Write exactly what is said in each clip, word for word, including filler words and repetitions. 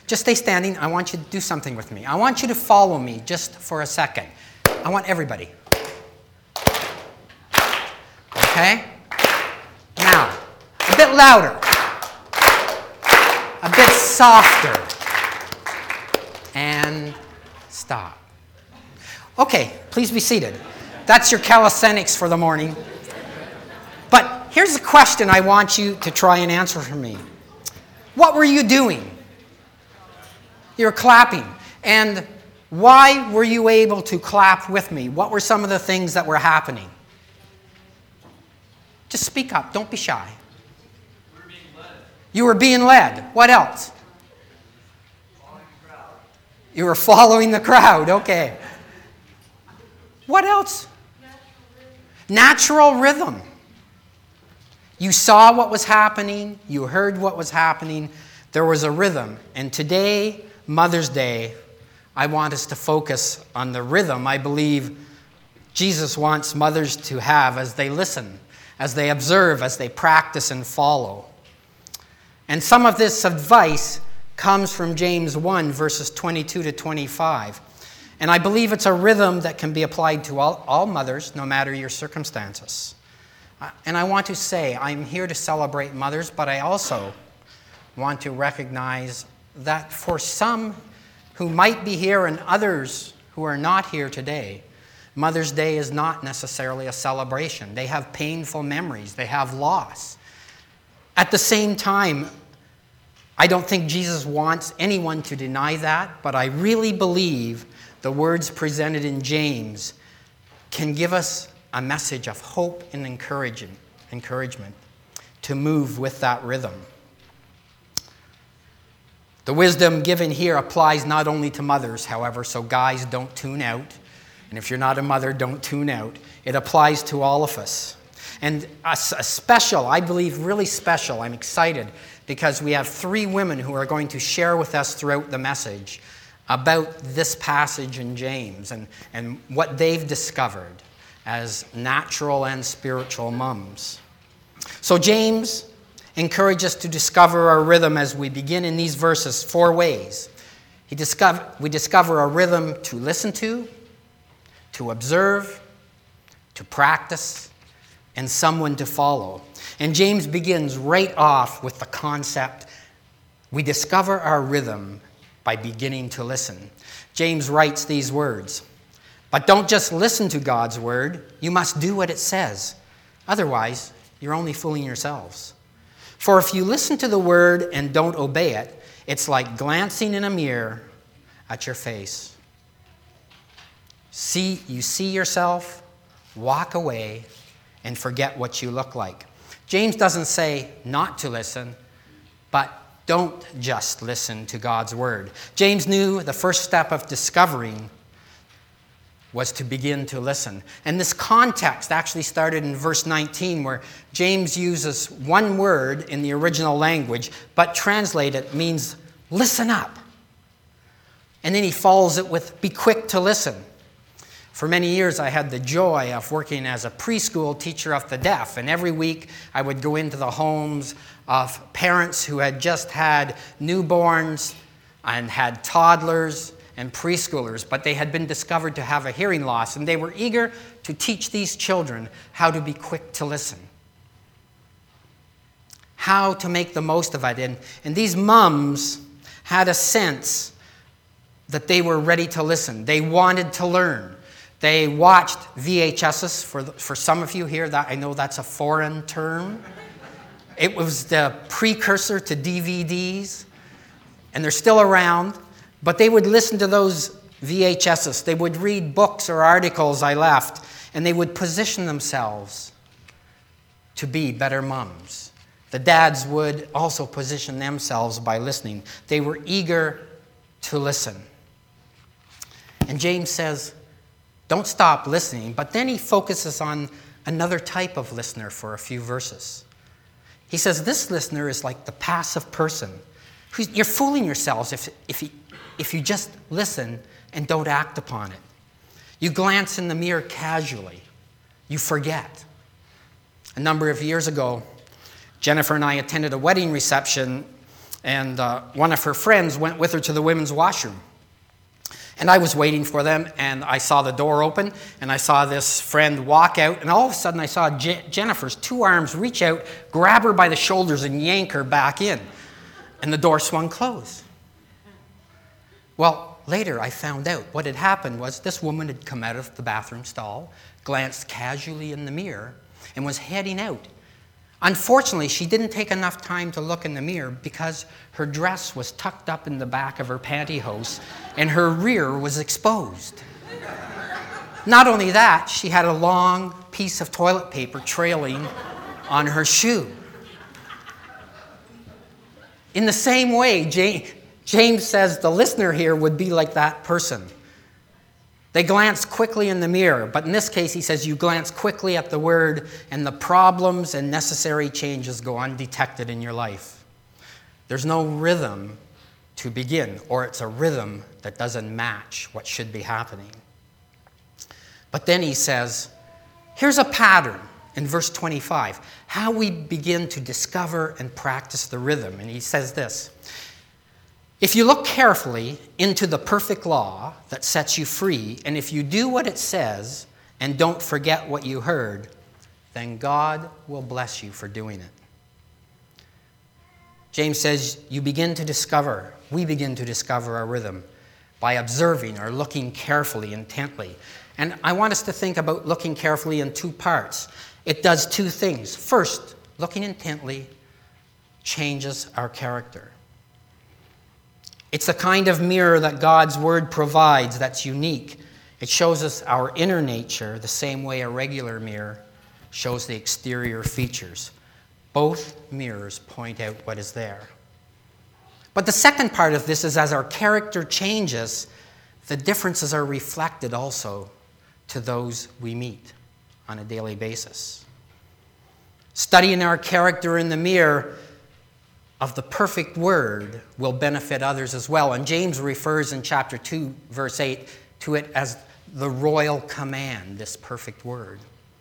Just stay standing. I want you to do something with me. I want you to follow me just for a second. I want everybody. Okay? Now, a bit louder. A bit softer. And stop. Okay, please be seated. That's your calisthenics for the morning. But here's the question I want you to try and answer for me. What were you doing? You were clapping. And why were you able to clap with me? What were some of the things that were happening? Just speak up. Don't be shy. We were being led. You were being led. What else? Following the crowd. You were following the crowd. Okay. What else? Natural rhythm. Natural rhythm. You saw what was happening. You heard what was happening. There was a rhythm. And today, Mother's Day, I want us to focus on the rhythm I believe Jesus wants mothers to have as they listen, as they observe, as they practice and follow. And some of this advice comes from James one, verses twenty-two to twenty-five. And I believe it's a rhythm that can be applied to all, all mothers, no matter your circumstances. And I want to say, I'm here to celebrate mothers, but I also want to recognize that for some who might be here and others who are not here today, Mother's Day is not necessarily a celebration. They have painful memories. They have loss. At the same time, I don't think Jesus wants anyone to deny that, but I really believe the words presented in James can give us a message of hope and encouragement, encouragement to move with that rhythm. The wisdom given here applies not only to mothers, however, so guys, don't tune out. And if you're not a mother, don't tune out. It applies to all of us. And a, a special, I believe really special, I'm excited, because we have three women who are going to share with us throughout the message about this passage in James and, and what they've discovered as natural and spiritual mums. So James encourages us to discover our rhythm as we begin in these verses four ways. He discover, we discover a rhythm to listen to, to observe, to practice, and someone to follow. And James begins right off with the concept, we discover our rhythm by beginning to listen. James writes these words, but don't just listen to God's word, you must do what it says. Otherwise, you're only fooling yourselves. For if you listen to the word and don't obey it, it's like glancing in a mirror at your face. See, you see yourself, walk away, and forget what you look like. James doesn't say not to listen, but don't just listen to God's word. James knew the first step of discovering was to begin to listen. And this context actually started in verse nineteen, where James uses one word in the original language, but translated means listen up. And then he follows it with be quick to listen. For many years, I had the joy of working as a preschool teacher of the deaf, and every week I would go into the homes of parents who had just had newborns and had toddlers and preschoolers, but they had been discovered to have a hearing loss, and they were eager to teach these children how to be quick to listen, how to make the most of it. And, and these mums had a sense that they were ready to listen. They wanted to learn. They watched V H Ses. For, for some of you here, that I know that's a foreign term. It was the precursor to D V Ds, and they're still around. But they would listen to those V H Ses. They would read books or articles I left, and they would position themselves to be better mums. The dads would also position themselves by listening. They were eager to listen. And James says, don't stop listening, but then he focuses on another type of listener for a few verses. He says, this listener is like the passive person. Who's, you're fooling yourselves if, if, you, if you just listen and don't act upon it. You glance in the mirror casually. You forget. A number of years ago, Jennifer and I attended a wedding reception and uh, one of her friends went with her to the women's washroom. And I was waiting for them, and I saw the door open, and I saw this friend walk out, and all of a sudden I saw Je- Jennifer's two arms reach out, grab her by the shoulders, and yank her back in. And the door swung closed. Well, later I found out what had happened was this woman had come out of the bathroom stall, glanced casually in the mirror, and was heading out. Unfortunately, she didn't take enough time to look in the mirror because her dress was tucked up in the back of her pantyhose and her rear was exposed. Not only that, she had a long piece of toilet paper trailing on her shoe. In the same way, James says the listener here would be like that person. They glance quickly in the mirror, but in this case, he says you glance quickly at the word and the problems and necessary changes go undetected in your life. There's no rhythm to begin, or it's a rhythm that doesn't match what should be happening. But then he says, here's a pattern in verse twenty-five, how we begin to discover and practice the rhythm. And he says this, if you look carefully into the perfect law that sets you free, and if you do what it says and don't forget what you heard, then God will bless you for doing it. James says you begin to discover, we begin to discover our rhythm by observing or looking carefully, intently. And I want us to think about looking carefully in two parts. It does two things. First, looking intently changes our character. It's the kind of mirror that God's word provides that's unique. It shows us our inner nature the same way a regular mirror shows the exterior features. Both mirrors point out what is there. But the second part of this is as our character changes, the differences are reflected also to those we meet on a daily basis. Studying our character in the mirror of the perfect word will benefit others as well. And James refers in chapter two, verse eight, to it as the royal command, this perfect word.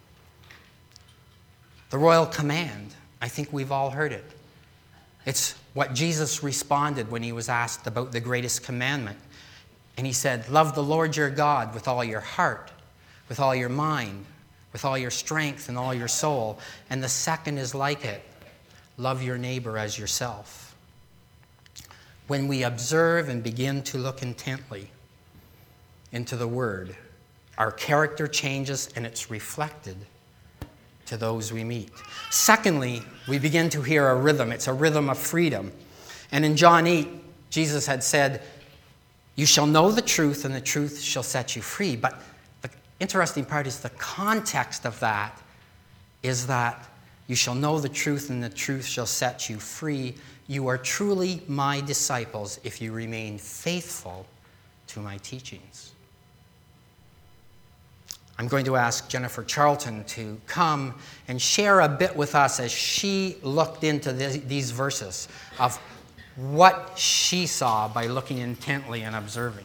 The royal command, I think we've all heard it. It's what Jesus responded when he was asked about the greatest commandment. And he said, love the Lord your God with all your heart, with all your mind, with all your strength and all your soul. And the second is like it. Love your neighbor as yourself. When we observe and begin to look intently into the word, our character changes and it's reflected to those we meet. Secondly, we begin to hear a rhythm. It's a rhythm of freedom. And in John eight, Jesus had said, you shall know the truth and the truth shall set you free. But the interesting part is the context of that is that you shall know the truth, and the truth shall set you free. You are truly my disciples if you remain faithful to my teachings. I'm going to ask Jennifer Charlton to come and share a bit with us as she looked into this, these verses of what she saw by looking intently and observing.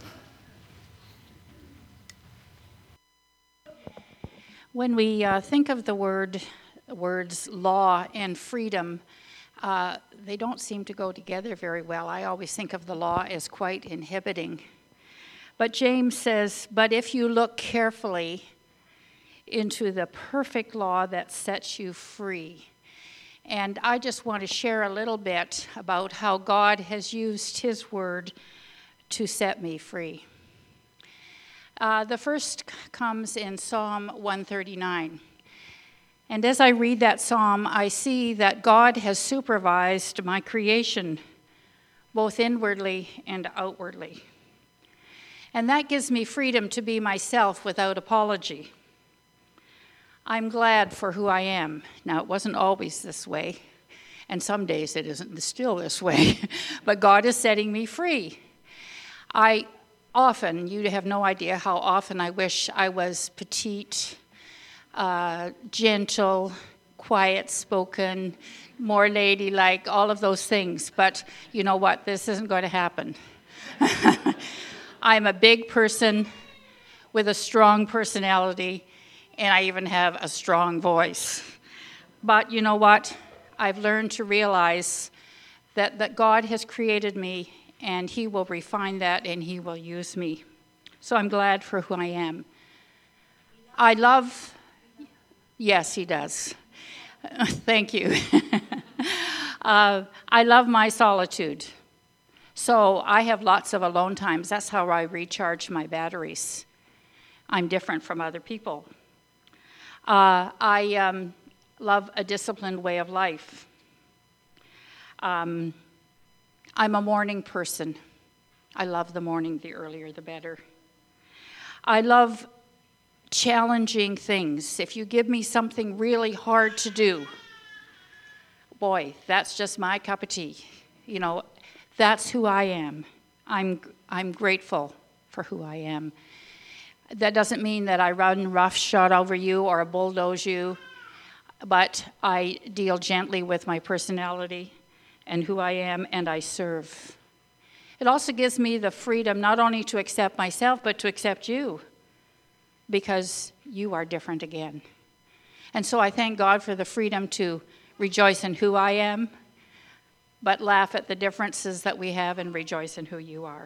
When we uh, think of the word words law and freedom, uh, they don't seem to go together very well. I always think of the law as quite inhibiting. But James says, but if you look carefully into the perfect law that sets you free. And I just want to share a little bit about how God has used his word to set me free. Uh, the first comes in Psalm one thirty-nine. And as I read that psalm, I see that God has supervised my creation, both inwardly and outwardly. And that gives me freedom to be myself without apology. I'm glad for who I am. Now, it wasn't always this way, and some days it isn't still this way, but God is setting me free. I often, you have no idea how often I wish I was petite, Uh, gentle, quiet-spoken, more ladylike, all of those things. But you know what? This isn't going to happen. I'm a big person with a strong personality, and I even have a strong voice. But you know what? I've learned to realize that, that God has created me, and he will refine that, and he will use me. So I'm glad for who I am. I love, yes, he does. Thank you. uh, I love my solitude. So I have lots of alone times. That's how I recharge my batteries. I'm different from other people. Uh, I um, love a disciplined way of life. Um, I'm a morning person. I love the morning, the earlier the better. I love challenging things. If you give me something really hard to do, boy, that's just my cup of tea. You know, that's who I am. I'm I'm grateful for who I am. That doesn't mean that I run roughshod over you or bulldoze you, but I deal gently with my personality and who I am, and I serve. It also gives me the freedom not only to accept myself, but to accept you, because you are different again. And so I thank God for the freedom to rejoice in who I am, but laugh at the differences that we have and rejoice in who you are.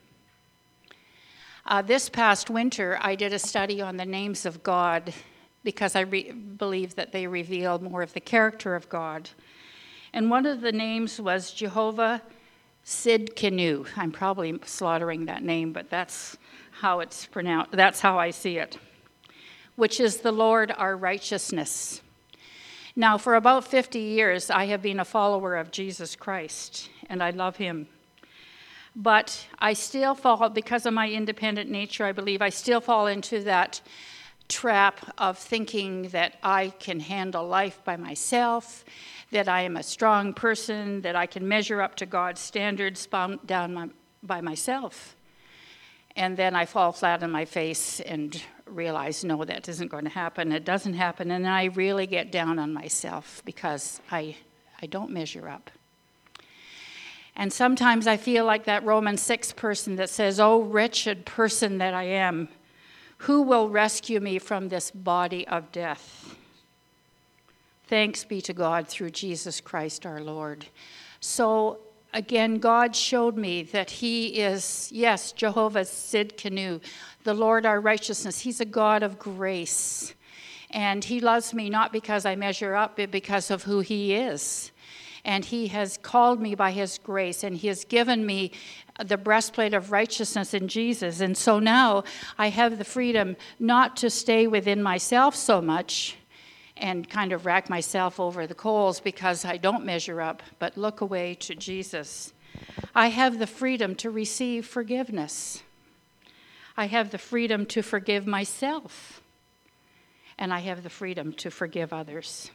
Uh, this past winter, I did a study on the names of God because I re- believe that they reveal more of the character of God. And one of the names was Jehovah Sidkenu. I'm probably slaughtering that name, but that's how it's pronounced. That's how I see it, which is the Lord our righteousness. Now, for about fifty years, I have been a follower of Jesus Christ, and I love him. But I still fall, because of my independent nature, I believe, I still fall into that trap of thinking that I can handle life by myself, that I am a strong person, that I can measure up to God's standards down my, by myself. And then I fall flat on my face and realize, no, that isn't going to happen. It doesn't happen. And then I really get down on myself because I, I don't measure up. And sometimes I feel like that Romans six person that says, "Oh, wretched person that I am, who will rescue me from this body of death? Thanks be to God through Jesus Christ our Lord." So again, God showed me that he is, yes, Jehovah Sidkenu, the Lord our righteousness. He's a God of grace. And he loves me not because I measure up, but because of who he is. And he has called me by his grace, and he has given me the breastplate of righteousness in Jesus. And so now I have the freedom not to stay within myself so much and kind of rack myself over the coals because I don't measure up, but look away to Jesus. I have the freedom to receive forgiveness. I have the freedom to forgive myself, and I have the freedom to forgive others.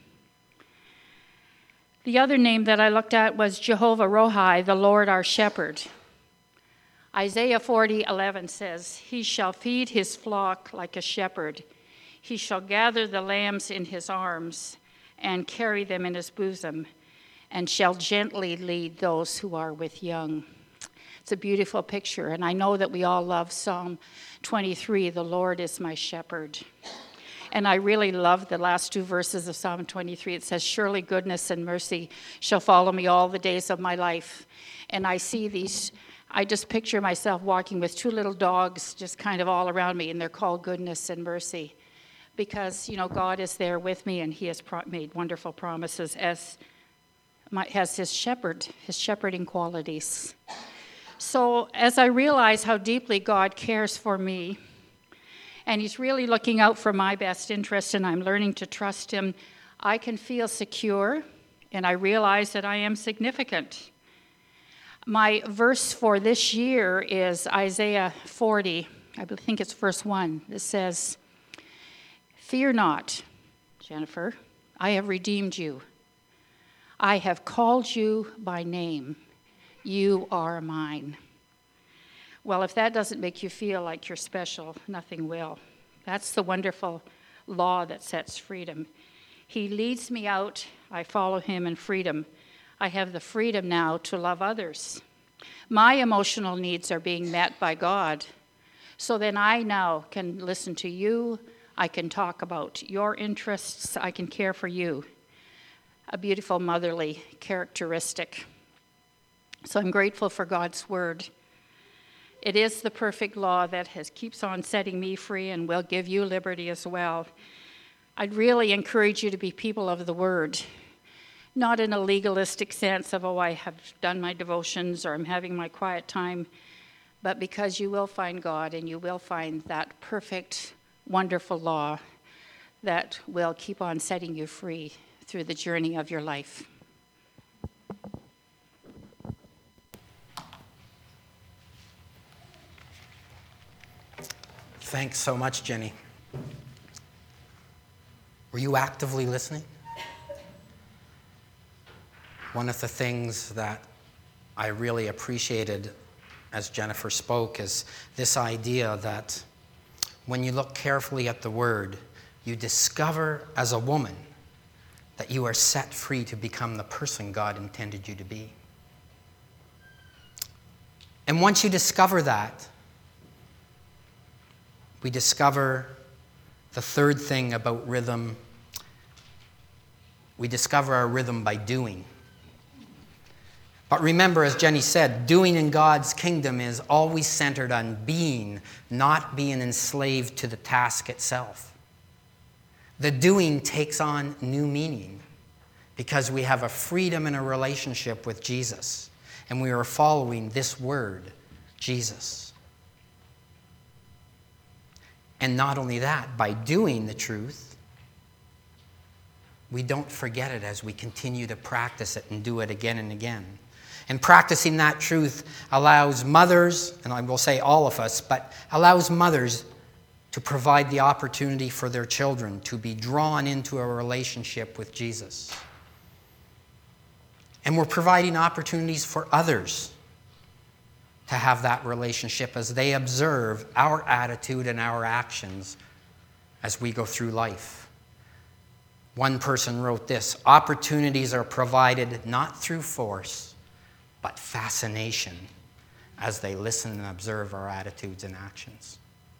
The other name that I looked at was Jehovah Rohi, the Lord our shepherd. Isaiah forty eleven says, "He shall feed his flock like a shepherd. He shall gather the lambs in his arms and carry them in his bosom, and shall gently lead those who are with young." It's a beautiful picture, and I know that we all love Psalm twenty-three, "The Lord is my shepherd." And I really love the last two verses of Psalm twenty-three. It says, "Surely goodness and mercy shall follow me all the days of my life." And I see these, I just picture myself walking with two little dogs just kind of all around me, and they're called goodness and mercy. Because, you know, God is there with me, and he has pro- made wonderful promises as, my, as his shepherd, his shepherding qualities. So as I realize how deeply God cares for me, and he's really looking out for my best interest, and I'm learning to trust him, I can feel secure, and I realize that I am significant. My verse for this year is Isaiah forty. I think it's verse one. It says, "Fear not, Jennifer, I have redeemed you. I have called you by name. You are mine." Well, if that doesn't make you feel like you're special, nothing will. That's the wonderful law that sets freedom. He leads me out. I follow him in freedom. I have the freedom now to love others. My emotional needs are being met by God. So then I now can listen to you. I can talk about your interests. I can care for you. A beautiful motherly characteristic. So I'm grateful for God's word. It is the perfect law that has keeps on setting me free and will give you liberty as well. I'd really encourage you to be people of the word, not in a legalistic sense of, oh, I have done my devotions or I'm having my quiet time, but because you will find God and you will find that perfect, wonderful law that will keep on setting you free through the journey of your life. Thanks so much, Jenny. Were you actively listening? One of the things that I really appreciated as Jennifer spoke is this idea that when you look carefully at the word, you discover as a woman that you are set free to become the person God intended you to be. And once you discover that, we discover the third thing about rhythm. We discover our rhythm by doing. But remember, as Jenny said, doing in God's kingdom is always centered on being, not being enslaved to the task itself. The doing takes on new meaning because we have a freedom in a relationship with Jesus, and we are following this word, Jesus. And not only that, by doing the truth, we don't forget it as we continue to practice it and do it again and again. And practicing that truth allows mothers, and I will say all of us, but allows mothers to provide the opportunity for their children to be drawn into a relationship with Jesus. And we're providing opportunities for others to have that relationship as they observe our attitude and our actions as we go through life. One person wrote this: opportunities are provided not through force, but fascination as they listen and observe our attitudes and actions.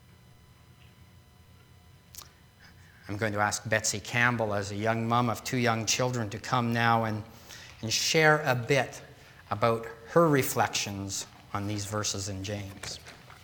I'm going to ask Betsy Campbell, as a young mom of two young children, to come now and, and share a bit about her reflections on these verses in James.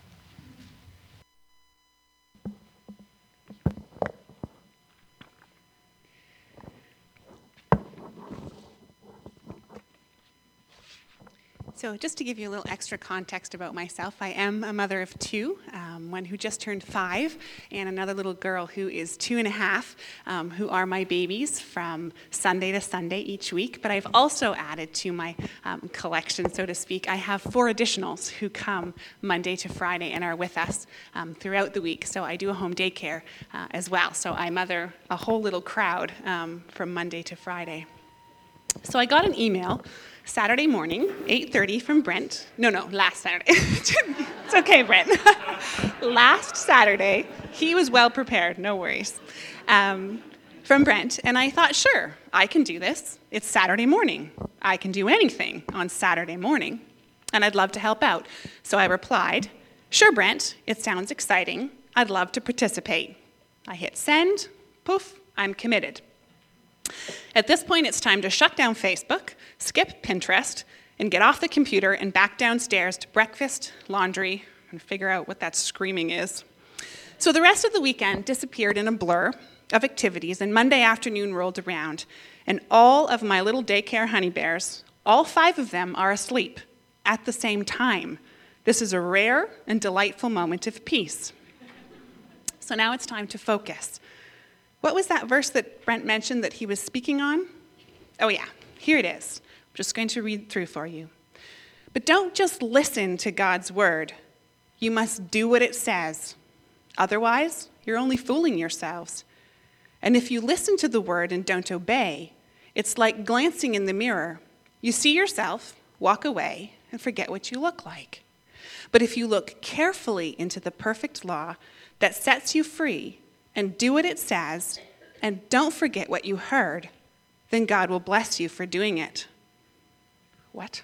So just to give you a little extra context about myself, I am a mother of two, um, one who just turned five, and another little girl who is two and a half, um, who are my babies from Sunday to Sunday each week. But I've also added to my um, collection, so to speak, I have four additionals who come Monday to Friday and are with us um, throughout the week. So I do a home daycare uh, as well. So I mother a whole little crowd um, from Monday to Friday. So I got an email Saturday morning, eight thirty, from Brent. No, no, last Saturday. It's okay, Brent. Last Saturday, he was well prepared, no worries, um, from Brent. And I thought, sure, I can do this. It's Saturday morning. I can do anything on Saturday morning, and I'd love to help out. So I replied, sure, Brent, it sounds exciting. I'd love to participate. I hit send, poof, I'm committed. At this point, it's time to shut down Facebook, skip Pinterest, and get off the computer and back downstairs to breakfast, laundry, and figure out what that screaming is. So the rest of the weekend disappeared in a blur of activities, and Monday afternoon rolled around, and all of my little daycare honey bears, all five of them, are asleep at the same time. This is a rare and delightful moment of peace. So now it's time to focus. What was that verse that Brent mentioned that he was speaking on? Oh yeah, here it is. I'm just going to read through for you. But don't just listen to God's word. You must do what it says. Otherwise, you're only fooling yourselves. And if you listen to the word and don't obey, it's like glancing in the mirror. You see yourself, walk away, and forget what you look like. But if you look carefully into the perfect law that sets you free, and do what it says, and don't forget what you heard, then God will bless you for doing it. What?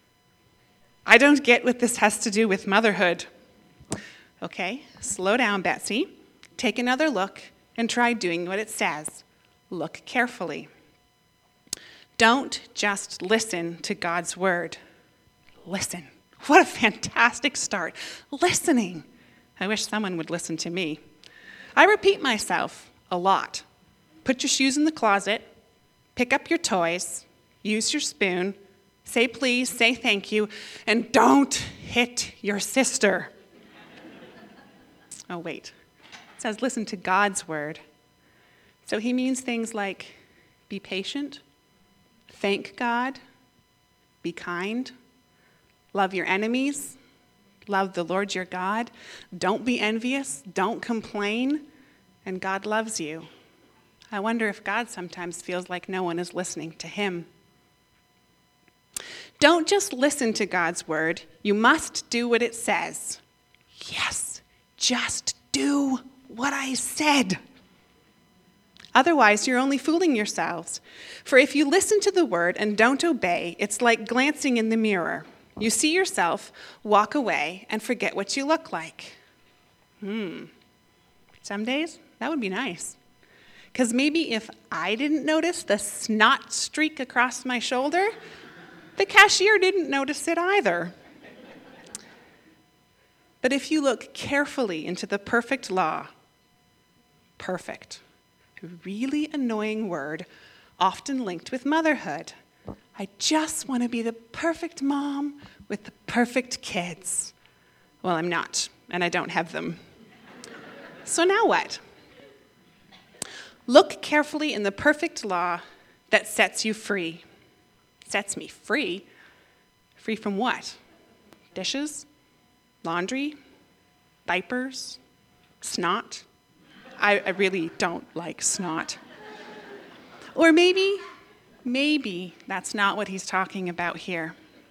I don't get what this has to do with motherhood. Okay, slow down, Betsy. Take another look and try doing what it says. Look carefully. Don't just listen to God's word. listen. What a fantastic start. Listening. I wish someone would listen to me. I repeat myself a lot. Put your shoes in the closet, pick up your toys, use your spoon, say please, say thank you, and don't hit your sister. Oh, wait. It says listen to God's word. So he means things like be patient, thank God, be kind, love your enemies, love the Lord your God, don't be envious, don't complain, and God loves you. I wonder if God sometimes feels like no one is listening to him. Don't just listen to God's word. You must do what it says. Yes, just do what I said. Otherwise, you're only fooling yourselves. For if you listen to the word and don't obey, it's like glancing in the mirror. You see yourself, walk away, and forget what you look like. Hmm. Some days, that would be nice. Because maybe if I didn't notice the snot streak across my shoulder, the cashier didn't notice it either. But if you look carefully into the perfect law, perfect, a really annoying word, often linked with motherhood. I just want to be the perfect mom with the perfect kids. Well, I'm not, and I don't have them. So now what? Look carefully in the perfect law that sets you free. Sets me free? Free from what? Dishes? Laundry? Diapers? Snot? I, I really don't like snot. Or maybe, maybe that's not what he's talking about here.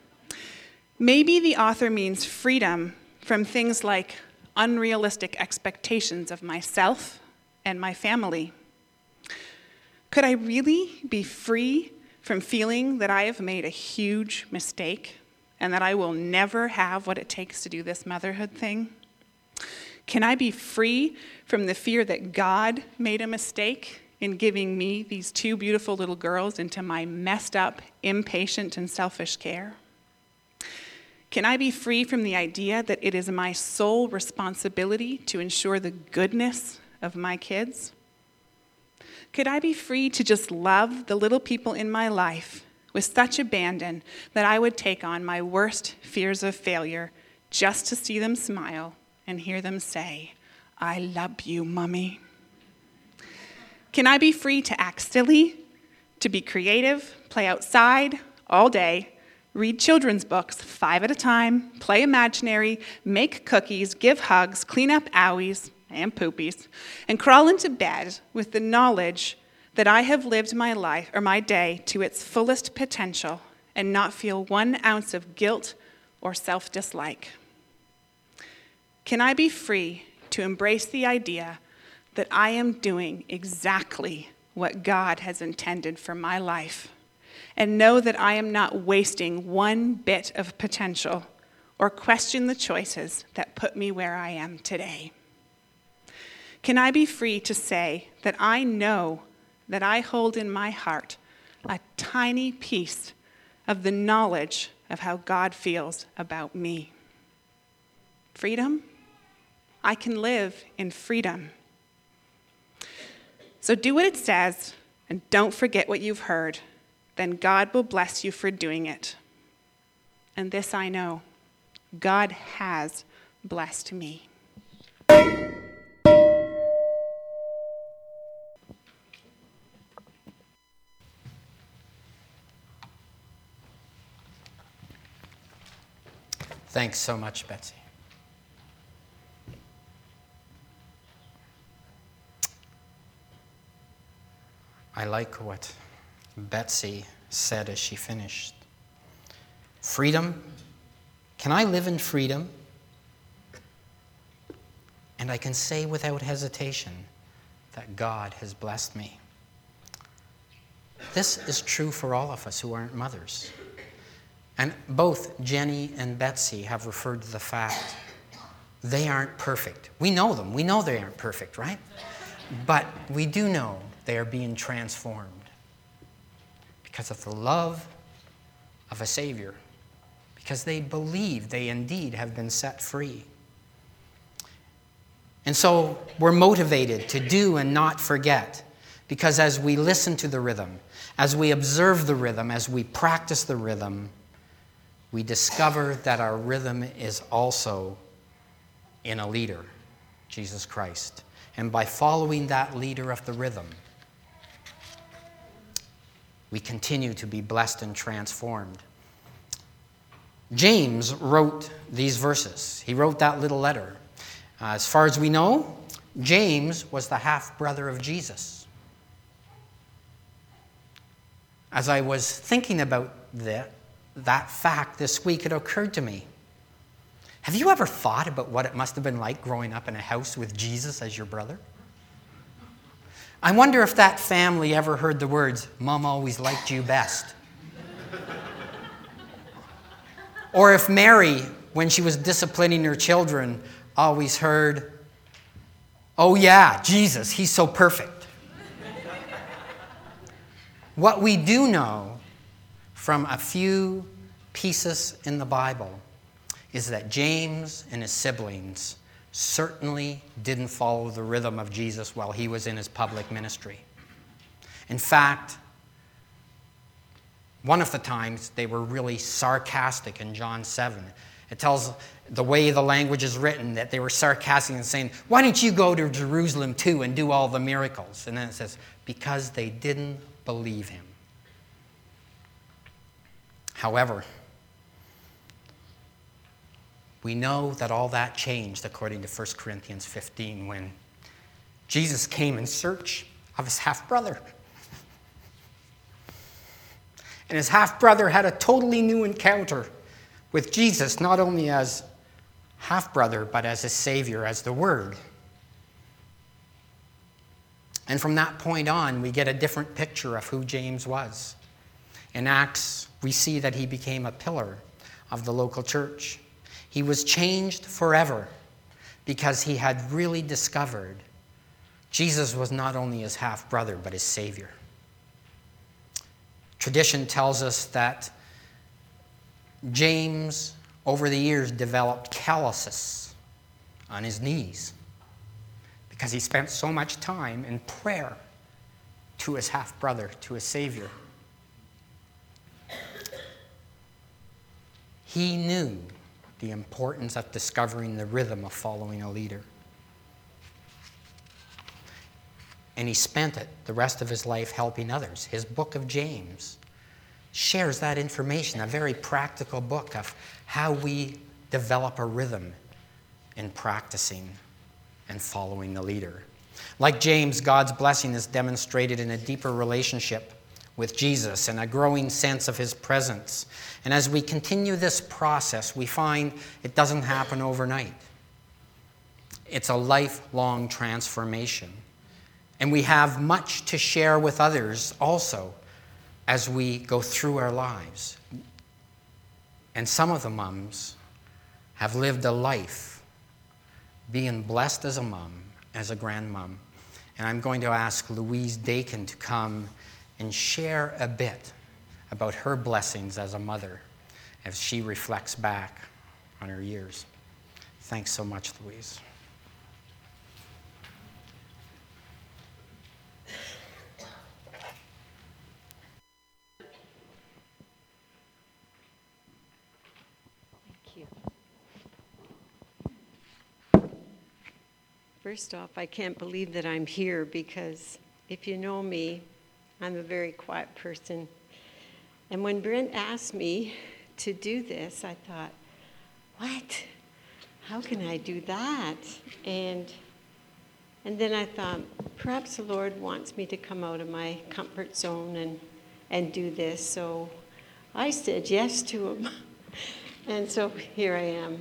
Maybe the author means freedom from things like unrealistic expectations of myself and my family. Could I really be free from feeling that I have made a huge mistake and that I will never have what it takes to do this motherhood thing? Can I be free from the fear that God made a mistake in giving me these two beautiful little girls into my messed up, impatient, and selfish care? Can I be free from the idea that it is my sole responsibility to ensure the goodness of my kids? Could I be free to just love the little people in my life with such abandon that I would take on my worst fears of failure just to see them smile and hear them say, I love you, Mommy? Can I be free to act silly, to be creative, play outside all day, read children's books five at a time, play imaginary, make cookies, give hugs, clean up owies and poopies, and crawl into bed with the knowledge that I have lived my life or my day to its fullest potential and not feel one ounce of guilt or self-dislike? Can I be free to embrace the idea that I am doing exactly what God has intended for my life and know that I am not wasting one bit of potential or question the choices that put me where I am today? Can I be free to say that I know that I hold in my heart a tiny piece of the knowledge of how God feels about me? Freedom? I can live in freedom. So do what it says and don't forget what you've heard. Then God will bless you for doing it. And this I know, God has blessed me. Thanks so much, Betsy. I like what Betsy said as she finished. Freedom. Can I live in freedom? And I can say without hesitation that God has blessed me. This is true for all of us who aren't mothers. And both Jenny and Betsy have referred to the fact they aren't perfect. We know them. We know they aren't perfect, right? But we do know they are being transformed because of the love of a Savior, because they believe they indeed have been set free. And so we're motivated to do and not forget, because as we listen to the rhythm, as we observe the rhythm, as we practice the rhythm, we discover that our rhythm is also in a leader, Jesus Christ. And by following that leader of the rhythm, we continue to be blessed and transformed. James wrote these verses. He wrote that little letter. Uh, as far as we know, James was the half-brother of Jesus. As I was thinking about that, that fact this week, it occurred to me. Have you ever thought about what it must have been like growing up in a house with Jesus as your brother? I wonder if that family ever heard the words, "Mom always liked you best." Or if Mary, when she was disciplining her children, always heard, "Oh yeah, Jesus, he's so perfect." What we do know from a few pieces in the Bible is that James and his siblings certainly didn't follow the rhythm of Jesus while he was in his public ministry. In fact, one of the times they were really sarcastic in John seven. It tells the way the language is written that they were sarcastic and saying, "Why don't you go to Jerusalem too and do all the miracles?" And then it says, because they didn't believe him. However, we know that all that changed according to First Corinthians fifteen when Jesus came in search of his half-brother. And his half-brother had a totally new encounter with Jesus, not only as half-brother, but as his Savior, as the Word. And from that point on, we get a different picture of who James was. In Acts, we see that he became a pillar of the local church. He was changed forever because he had really discovered Jesus was not only his half-brother, but his Savior. Tradition tells us that James, over the years, developed calluses on his knees because he spent so much time in prayer to his half-brother, to his Savior. He knew the importance of discovering the rhythm of following a leader. And he spent it the rest of his life helping others. His book of James shares that information, a very practical book of how we develop a rhythm in practicing and following the leader. Like James, God's blessing is demonstrated in a deeper relationship with Jesus and a growing sense of his presence. And as we continue this process, we find it doesn't happen overnight. It's a lifelong transformation. And we have much to share with others also as we go through our lives. And some of the mums have lived a life being blessed as a mum, as a grandmom. And I'm going to ask Louise Dakin to come and share a bit about her blessings as a mother as she reflects back on her years. Thanks so much, Louise. Thank you. First off, I can't believe that I'm here because if you know me, I'm a very quiet person. And when Brent asked me to do this, I thought, what? How can I do that? And and then I thought, perhaps the Lord wants me to come out of my comfort zone and, and do this. So I said yes to him. And so here I am.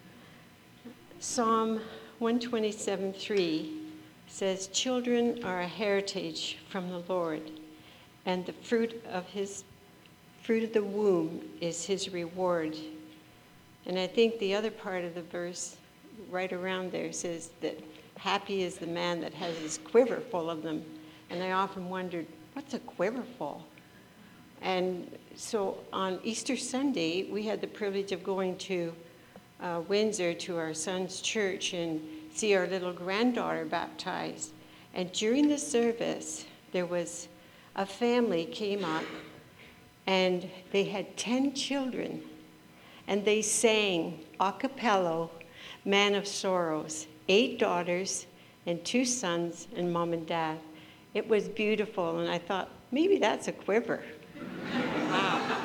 Psalm one twenty-seven three says, children are a heritage from the Lord, and the fruit of his fruit of the womb is his reward. And I think the other part of the verse right around there says that happy is the man that has his quiver full of them. And I often wondered, what's a quiver full? And so on Easter Sunday, we had the privilege of going to uh, Windsor to our son's church and see our little granddaughter baptized. And during the service, there was a family came up, and they had ten children, and they sang a cappella, Man of Sorrows, eight daughters and two sons and mom and dad. It was beautiful, and I thought, maybe that's a quiver. Wow.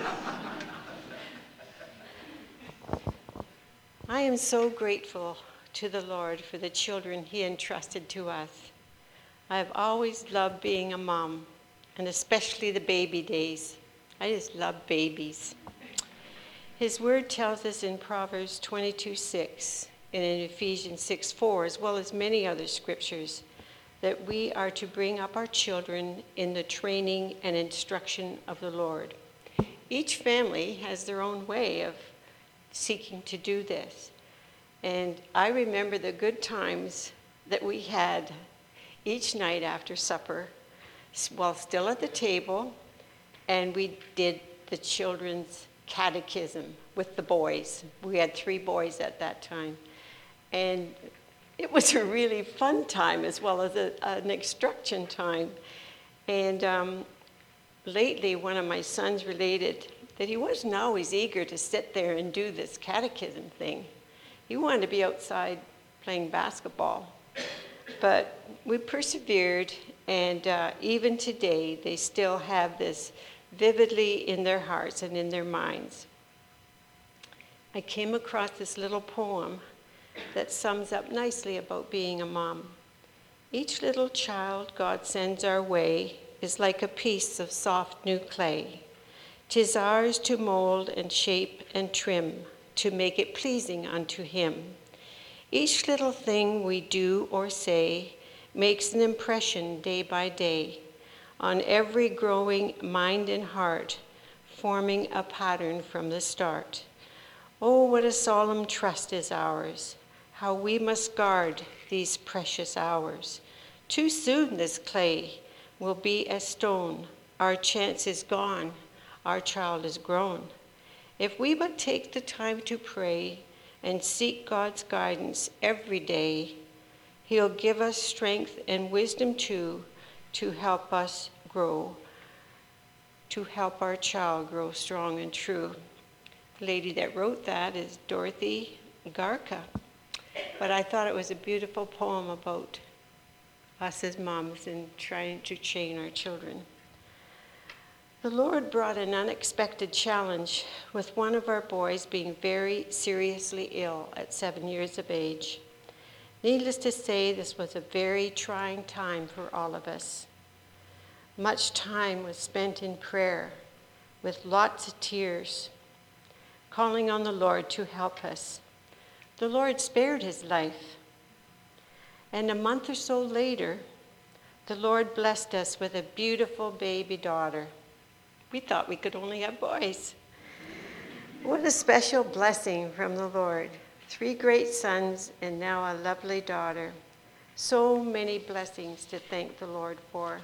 I am so grateful to the Lord for the children he entrusted to us. I have always loved being a mom, and especially the baby days. I just love babies. His word tells us in Proverbs twenty-two six and in Ephesians six four, as well as many other scriptures, that we are to bring up our children in the training and instruction of the Lord. Each family has their own way of seeking to do this. And I remember the good times that we had each night after supper, while still at the table, and we did the children's catechism with the boys. We had three boys at that time. And it was a really fun time as well as a, an instruction time. And um, lately, one of my sons related that he wasn't always eager to sit there and do this catechism thing. He wanted to be outside playing basketball. But we persevered, and uh, even today, they still have this vividly in their hearts and in their minds. I came across this little poem that sums up nicely about being a mom. Each little child God sends our way is like a piece of soft new clay. 'Tis ours to mold and shape and trim, to make it pleasing unto him. Each little thing we do or say makes an impression day by day on every growing mind and heart, forming a pattern from the start. Oh, what a solemn trust is ours, how we must guard these precious hours. Too soon this clay will be as stone. Our chance is gone, our child is grown. If we but take the time to pray and seek God's guidance every day, he'll give us strength and wisdom too to help us grow, to help our child grow strong and true. The lady that wrote that is Dorothy Garka. But I thought it was a beautiful poem about us as moms and trying to train our children. The Lord brought an unexpected challenge with one of our boys being very seriously ill at seven years of age. Needless to say, this was a very trying time for all of us. Much time was spent in prayer with lots of tears, calling on the Lord to help us. The Lord spared his life. And a month or so later, the Lord blessed us with a beautiful baby daughter. We thought we could only have boys. What a special blessing from the Lord. Three great sons and now a lovely daughter. So many blessings to thank the Lord for.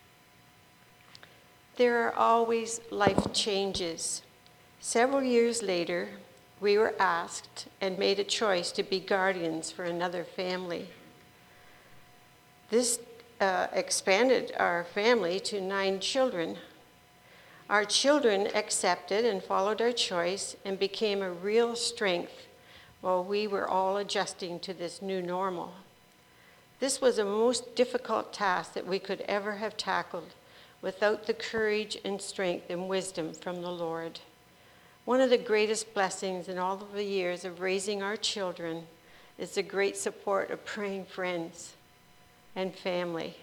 There are always life changes. Several years later, we were asked and made a choice to be guardians for another family. This uh, expanded our family to nine children. Our children accepted and followed our choice and became a real strength while we were all adjusting to this new normal. This was the most difficult task that we could ever have tackled without the courage and strength and wisdom from the Lord. One of the greatest blessings in all of the years of raising our children is the great support of praying friends and family.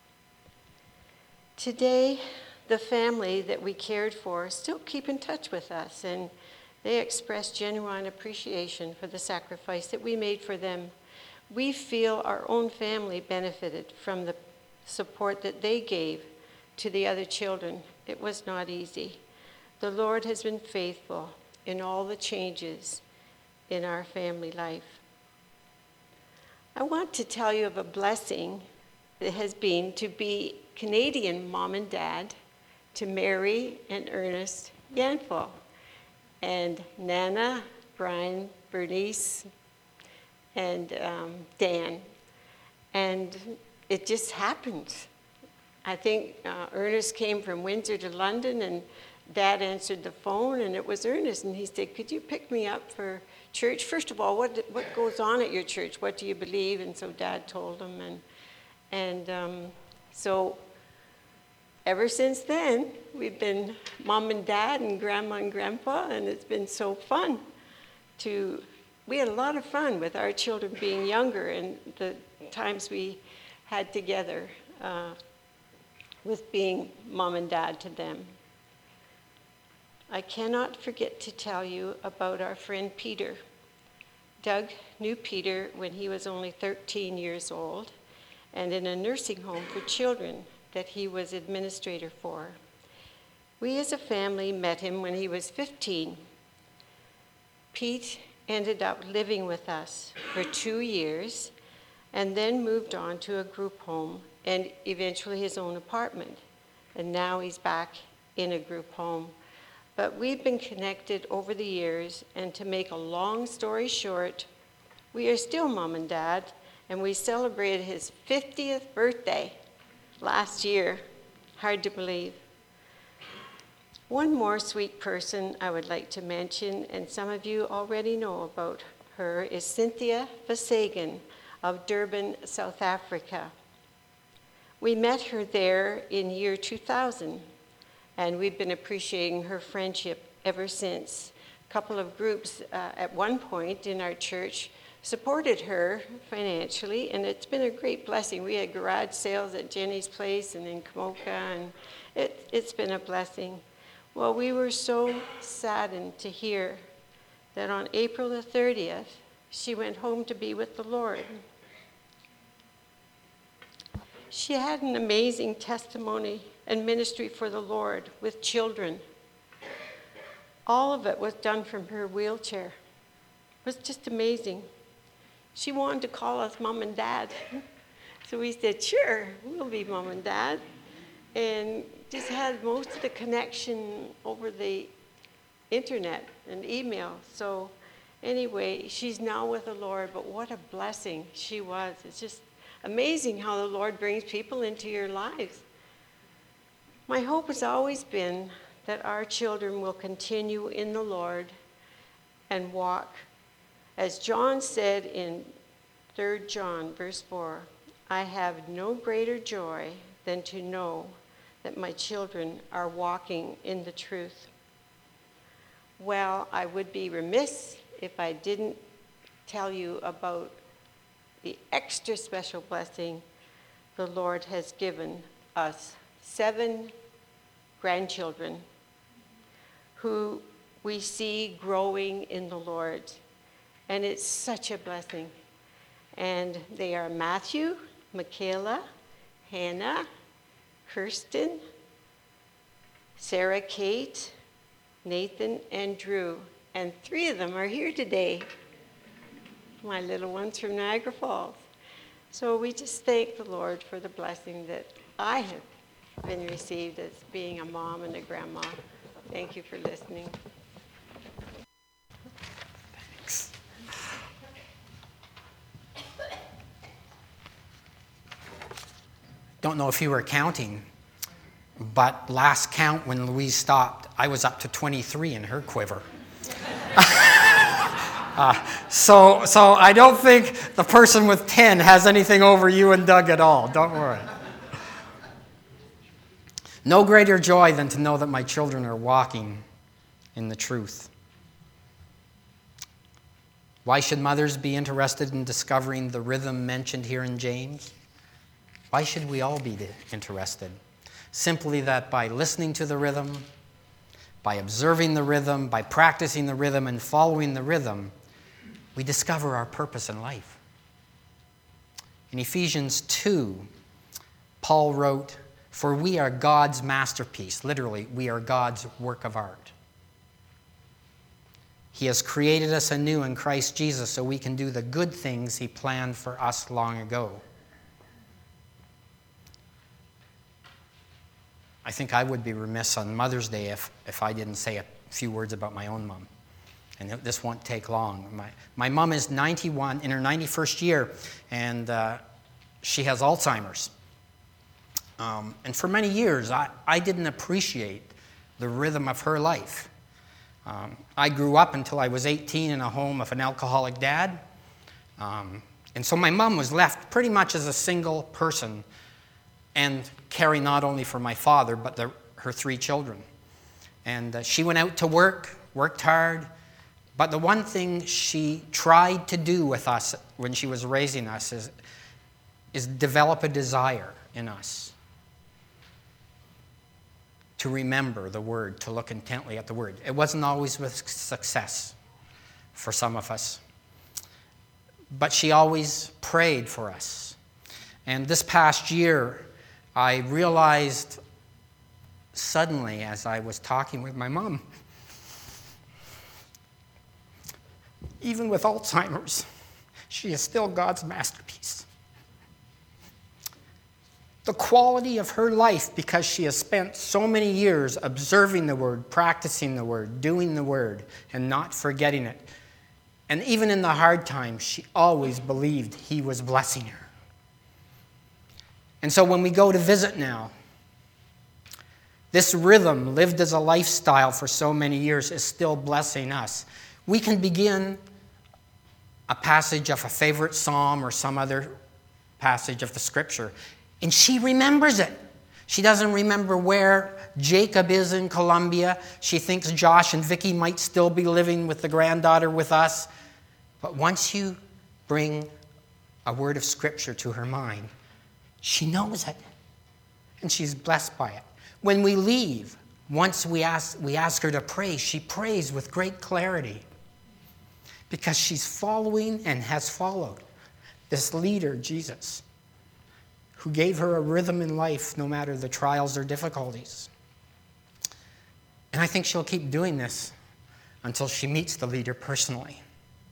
Today, the family that we cared for still keep in touch with us, and they express genuine appreciation for the sacrifice that we made for them. We feel our own family benefited from the support that they gave to the other children. It was not easy. The Lord has been faithful in all the changes in our family life. I want to tell you of a blessing that has been to be Canadian mom and dad to Mary and Ernest Yanfo, and Nana, Brian, Bernice, and um, Dan. And it just happened. I think uh, Ernest came from Windsor to London, and Dad answered the phone, and it was Ernest. And he said, could you pick me up for church? First of all, what what goes on at your church? What do you believe? And so Dad told him. And, and um, so ever since then, we've been Mom and Dad and Grandma and Grandpa, and it's been so fun to, we had a lot of fun with our children being younger and the times we had together uh, with being Mom and Dad to them. I cannot forget to tell you about our friend Peter. Doug knew Peter when he was only thirteen years old and in a nursing home for children that he was administrator for. We as a family met him when he was fifteen. Pete ended up living with us for two years and then moved on to a group home and eventually his own apartment. And now he's back in a group home. But we've been connected over the years, and to make a long story short, we are still Mom and Dad, and we celebrated his fiftieth birthday last year. Hard to believe. One more sweet person I would like to mention, and some of you already know about her, is Cynthia Fasagan of Durban, South Africa. We met her there in year two thousand, and we've been appreciating her friendship ever since. A couple of groups uh, at one point in our church supported her financially, and it's been a great blessing. We had garage sales at Jenny's place and in Kamoka, and it, it's been a blessing. Well, we were so saddened to hear that on April the thirtieth, she went home to be with the Lord. She had an amazing testimony and ministry for the Lord with children. All of it was done from her wheelchair. It was just amazing. She wanted to call us Mom and Dad. So we said, sure, we'll be Mom and Dad. And just had most of the connection over the internet and email. So anyway, she's now with the Lord, but what a blessing she was. It's just amazing how the Lord brings people into your lives. My hope has always been that our children will continue in the Lord and walk. As John said in Third John, verse four, I have no greater joy than to know that my children are walking in the truth. Well, I would be remiss if I didn't tell you about the extra special blessing the Lord has given us. Seven grandchildren who we see growing in the Lord. And it's such a blessing. And they are Matthew, Michaela, Hannah, Kirsten, Sarah Kate, Nathan, and Drew. And three of them are here today. My little ones from Niagara Falls. So we just thank the Lord for the blessing that I have been received as being a mom and a grandma. Thank you for listening. Thanks. Don't know if you were counting, but last count when Louise stopped, I was up to twenty-three in her quiver. Uh, so, so I don't think the person with ten has anything over you and Doug at all. Don't worry. No greater joy than to know that my children are walking in the truth. Why should mothers be interested in discovering the rhythm mentioned here in James? Why should we all be interested? Simply that by listening to the rhythm, by observing the rhythm, by practicing the rhythm and following the rhythm, we discover our purpose in life. In Ephesians two, Paul wrote, for we are God's masterpiece. Literally, we are God's work of art. He has created us anew in Christ Jesus so we can do the good things he planned for us long ago. I think I would be remiss on Mother's Day if, if I didn't say a few words about my own mom. And this won't take long. My, my mom is ninety-one, in her ninety-first year, and uh, she has Alzheimer's. Um, and for many years, I, I didn't appreciate the rhythm of her life. Um, I grew up until I was eighteen in a home of an alcoholic dad. Um, and so my mom was left pretty much as a single person and caring not only for my father, but the, her three children. And uh, she went out to work, worked hard, but the one thing she tried to do with us when she was raising us is, is develop a desire in us to remember the Word, to look intently at the Word. It wasn't always with success for some of us, but she always prayed for us. And this past year, I realized suddenly as I was talking with my mom, even with Alzheimer's, she is still God's masterpiece. The quality of her life, because she has spent so many years observing the Word, practicing the Word, doing the Word, and not forgetting it. And even in the hard times, she always believed He was blessing her. And so when we go to visit now, this rhythm, lived as a lifestyle for so many years, is still blessing us. We can begin a passage of a favorite psalm or some other passage of the Scripture, and she remembers it. She doesn't remember where Jacob is in Colombia. She thinks Josh and Vicky might still be living with the granddaughter with us. But once you bring a word of Scripture to her mind, she knows it, and she's blessed by it. When we leave, once we ask, we ask her to pray, she prays with great clarity because she's following and has followed this leader, Jesus, who gave her a rhythm in life no matter the trials or difficulties. And I think she'll keep doing this until she meets the leader personally.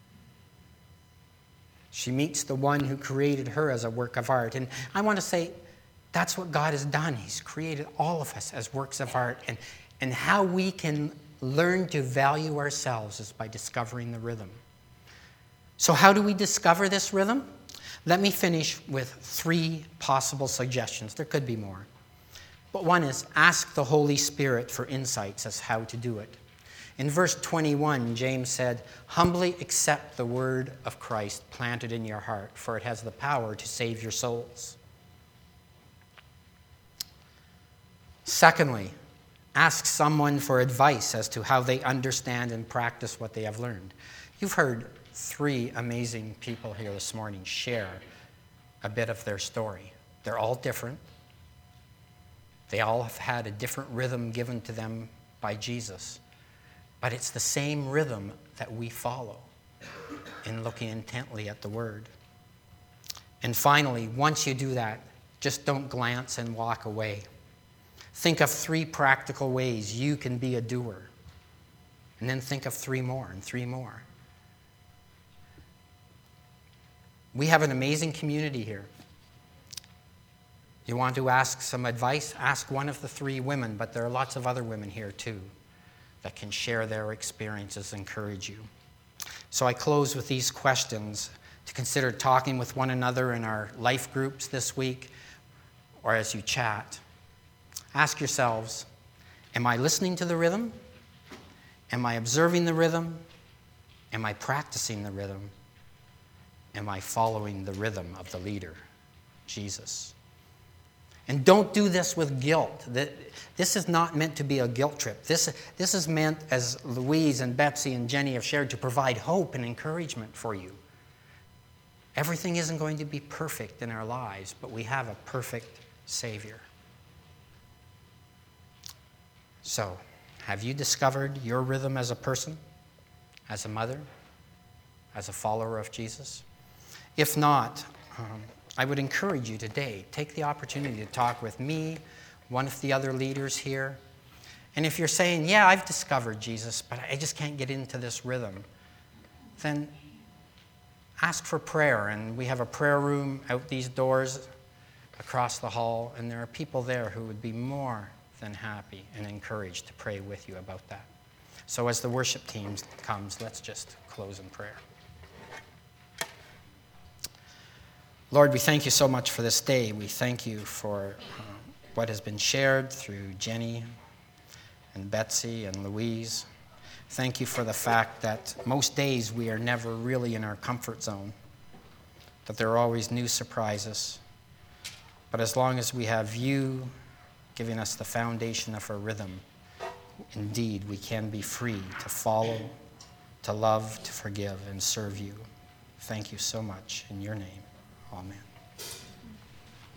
She meets the one who created her as a work of art. And I want to say, that's what God has done. He's created all of us as works of art. And, and how we can learn to value ourselves is by discovering the rhythm. So how do we discover this rhythm? Let me finish with three possible suggestions. There could be more. But one is, ask the Holy Spirit for insights as how to do it. In verse twenty-one, James said, "Humbly accept the word of Christ planted in your heart, for it has the power to save your souls." Secondly, ask someone for advice as to how they understand and practice what they have learned. You've heard three amazing people here this morning share a bit of their story. They're all different. They all have had a different rhythm given to them by Jesus. But it's the same rhythm that we follow in looking intently at the Word. And finally, once you do that, just don't glance and walk away. Think of three practical ways you can be a doer. And then think of three more and three more. We have an amazing community here. You want to ask some advice? Ask one of the three women, but there are lots of other women here too that can share their experiences and encourage you. So I close with these questions to consider talking with one another in our life groups this week or as you chat. Ask yourselves, am I listening to the rhythm? Am I observing the rhythm? Am I practicing the rhythm? Am I following the rhythm of the leader, Jesus? And don't do this with guilt. This is not meant to be a guilt trip. This, this is meant, as Louise and Betsy and Jenny have shared, to provide hope and encouragement for you. Everything isn't going to be perfect in our lives, but we have a perfect Savior. So, have you discovered your rhythm as a person, as a mother, as a follower of Jesus? If not, um, I would encourage you today, take the opportunity to talk with me, one of the other leaders here. And if you're saying, yeah, I've discovered Jesus, but I just can't get into this rhythm, then ask for prayer. And we have a prayer room out these doors across the hall, and there are people there who would be more than happy and encouraged to pray with you about that. So as the worship team comes, let's just close in prayer. Lord, we thank you so much for this day. We thank you for uh, what has been shared through Jenny and Betsy and Louise. Thank you for the fact that most days we are never really in our comfort zone, that there are always new surprises. But as long as we have you giving us the foundation of our rhythm, indeed we can be free to follow, to love, to forgive, and serve you. Thank you so much. In your name, amen.